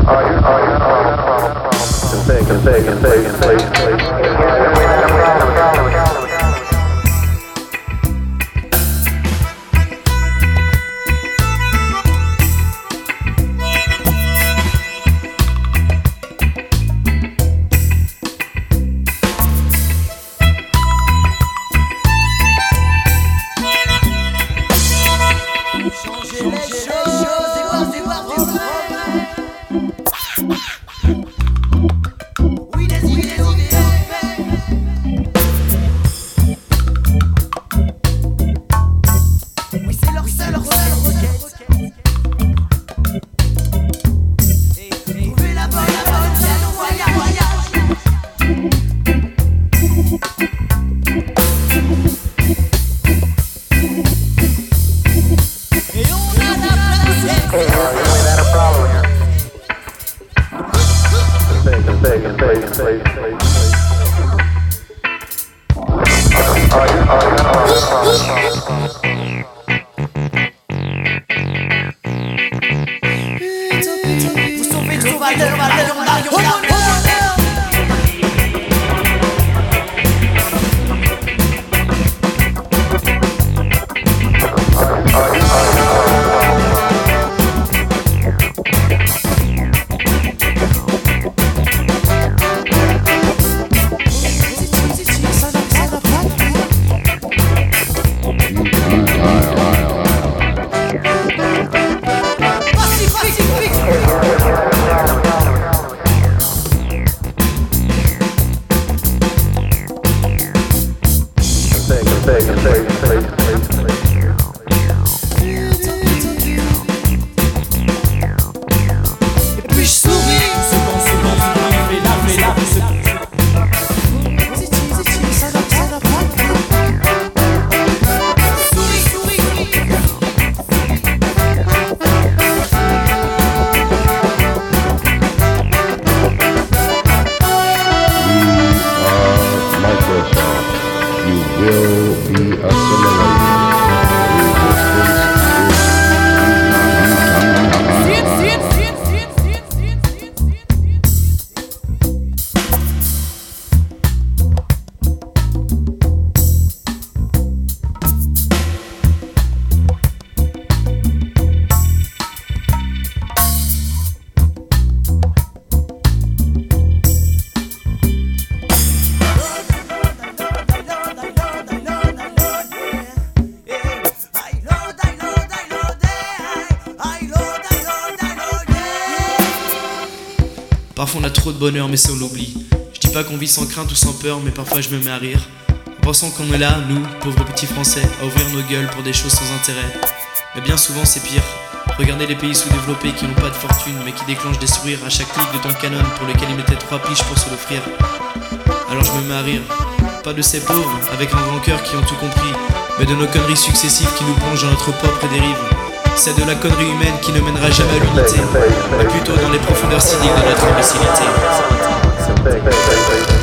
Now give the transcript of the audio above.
Parfois on a trop de bonheur mais ça on l'oublie. Je dis pas qu'on vit sans crainte ou sans peur, mais parfois je me mets à rire en pensant qu'on est là, nous, pauvres petits français, à ouvrir nos gueules pour des choses sans intérêt. Mais bien souvent c'est pire. Regardez les pays sous-développés qui n'ont pas de fortune mais qui déclenchent des sourires à chaque clic de ton canon pour lequel ils mettaient 3 piges pour se l'offrir. Alors je me mets à rire, pas de ces pauvres avec un grand cœur qui ont tout compris, mais de nos conneries successives qui nous plongent dans notre propre dérive. C'est de la connerie humaine qui ne mènera jamais à l'unité, mais plutôt dans les profondeurs cyniques de notre imbécilité.